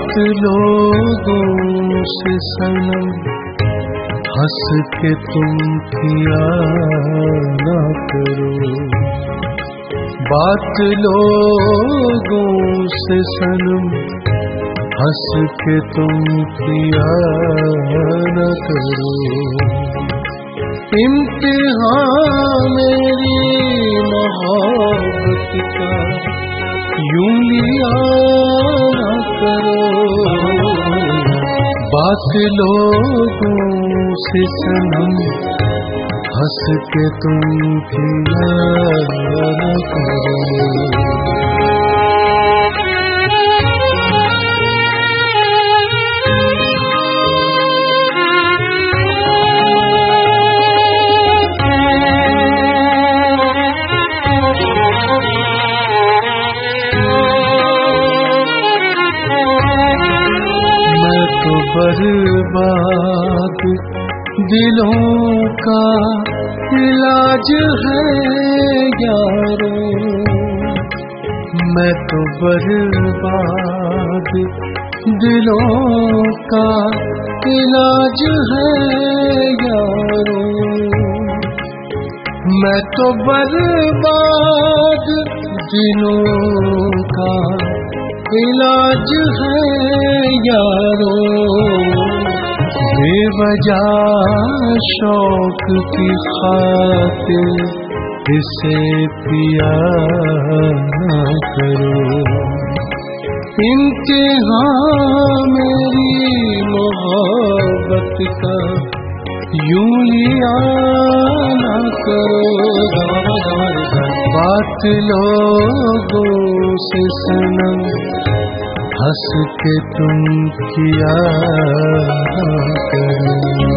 बात लोगों से सनम हंस के तुम किया ना करो। बात लोगों से सनम हंस के तुम किया न करो। इम्तिहान मेरी मोहब्बत का यूं लिया न करो। बात लोगों से सनम हंस के तुम किया न करो। बर्बाद दिलों का इलाज है यारो। मैं तो बर्बाद दिलों का इलाज है यारो। मैं तो बर्बाद दिलों का इलाज है यारो। बेवजह शौक की खातिर इसे पिया न करो। इम्तिहान मेरी मोहब्बत का यूं लिया न करो। बात लोगों से सनम हंस के तुम किया करो।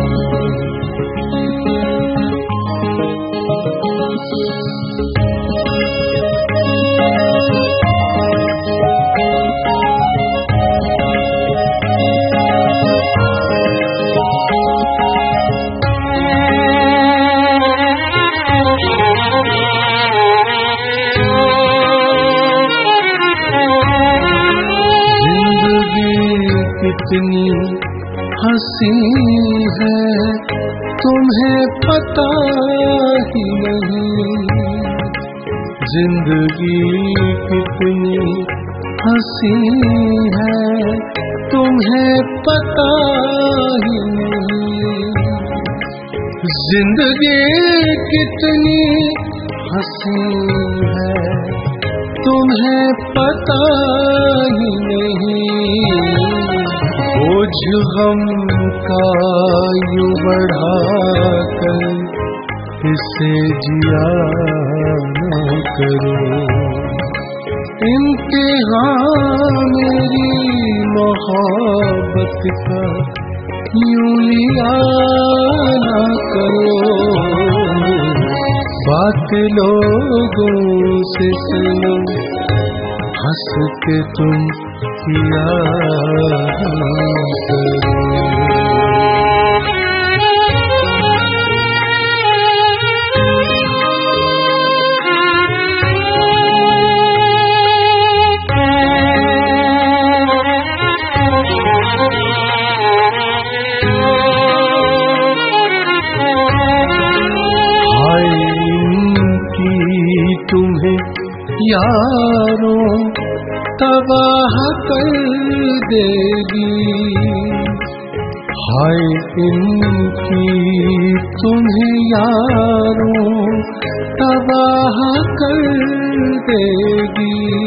कितनी हंसी है तुम्हें पता ही नहीं। जिंदगी कितनी हंसी है तुम्हें पता ही नहीं। जिंदगी कितनी हंसी है तुम्हें पता ही नहीं। बोझ गम का यूं बढ़ाकर इसे जिया न करो। इम्तिहान मेरी मोहब्बत का यूं लिया न करो। बात लोगों से सनम हंस के तुम किया करो। हाय इनकी तुम्हें यारों तबाह कर देगी। हाय इनकी तुम्हें यारों तबाह कर देगी।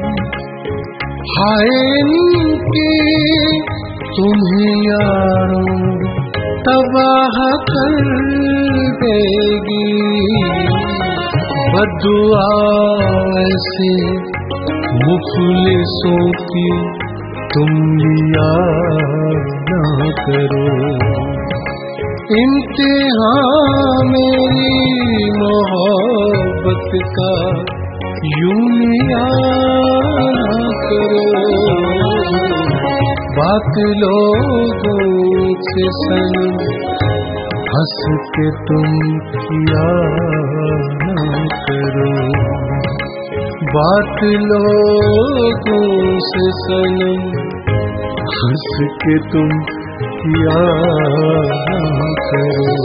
हाय इनकी तुम्हें यारों तबाह कर देगी। बद्दुआ ऐसे मुफलिसों की तुम लिया ना करो। इम्तिहान मेरी मोहब्बत का यूं लिया ना करो। बात लोगों से सनम हंस के तुम किया ना करो। बात लोगों से सनम हंस के तुम किया करो।